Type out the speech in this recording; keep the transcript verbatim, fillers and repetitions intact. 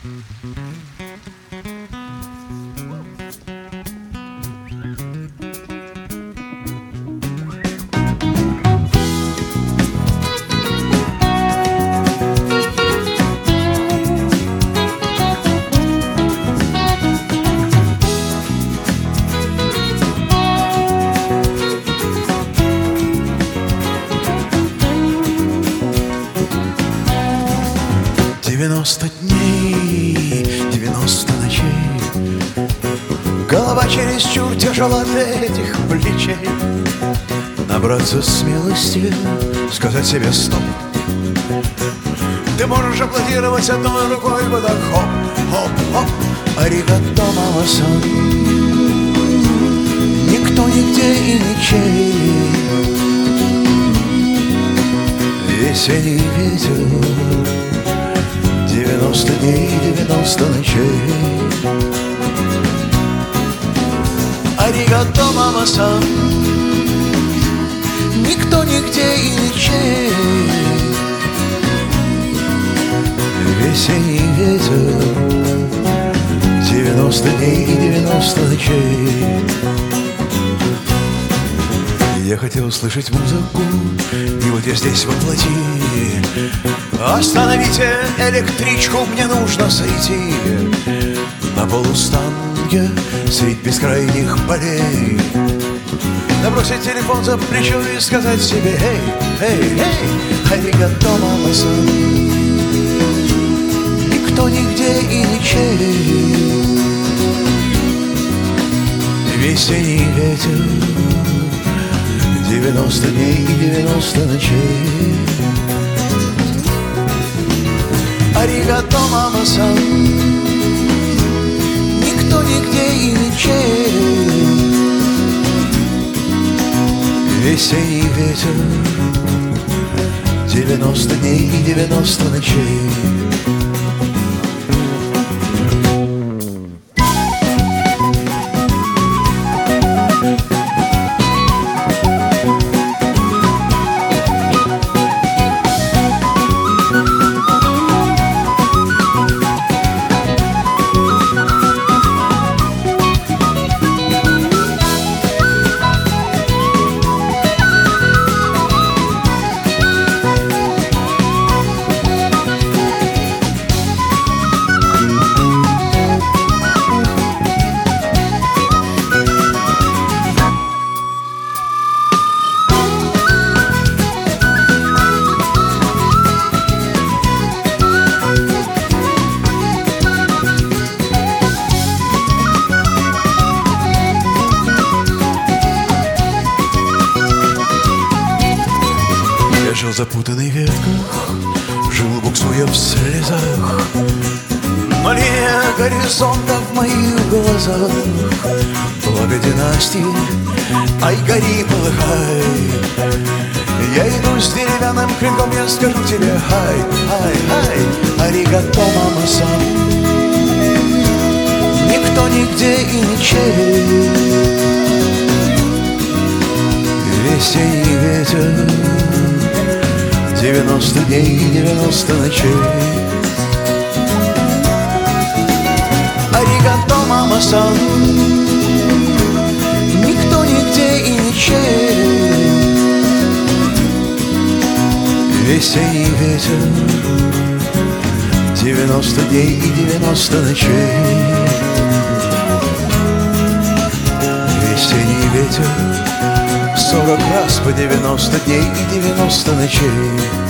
Девяносто дней, девяносто ночей, голова чересчур тяжела от этих плечей. Набраться смелости, сказать себе стоп. Ты можешь аплодировать одной рукой, вот так хоп, хоп, хоп. Аригато, мама-сан. Никто, нигде и ничей. Весенний ветер, девяносто дней, девяносто ночей. Аригато, мама-сан. Никто, нигде и ничей. Весенний ветер, девяносто дней и девяносто ночей. Я хотел услышать музыку, и вот я здесь воплоти. Остановите электричку, мне нужно сойти на полустанке средь бескрайних полей. Набросить телефон за плечо и сказать себе: эй, эй, эй, аригато, мама-сан. Никто, нигде и ничей. Весенний ветер, девяносто дней и девяносто ночей. Аригато, мама-сан. Никто, нигде и ничей. Весенний ветер, девяносто дней и девяносто ночей. Жил в запутанных ветках, жил буксуя в слезах, но линия горизонта в моих глазах. Благо династии, ай, гори, полыхай. Я иду с деревянным клинком, я скажу тебе: хай, хай, хай, аригато, мама-сан. Никто, нигде и ничей. Весенний ветер, девяносто дней и девяносто ночей. Аригато, мама-сан. Никто, нигде и ничей. Весенний ветер, девяносто дней и девяносто ночей. Весенний ветер, сорок раз по девяносто дней и девяносто ночей.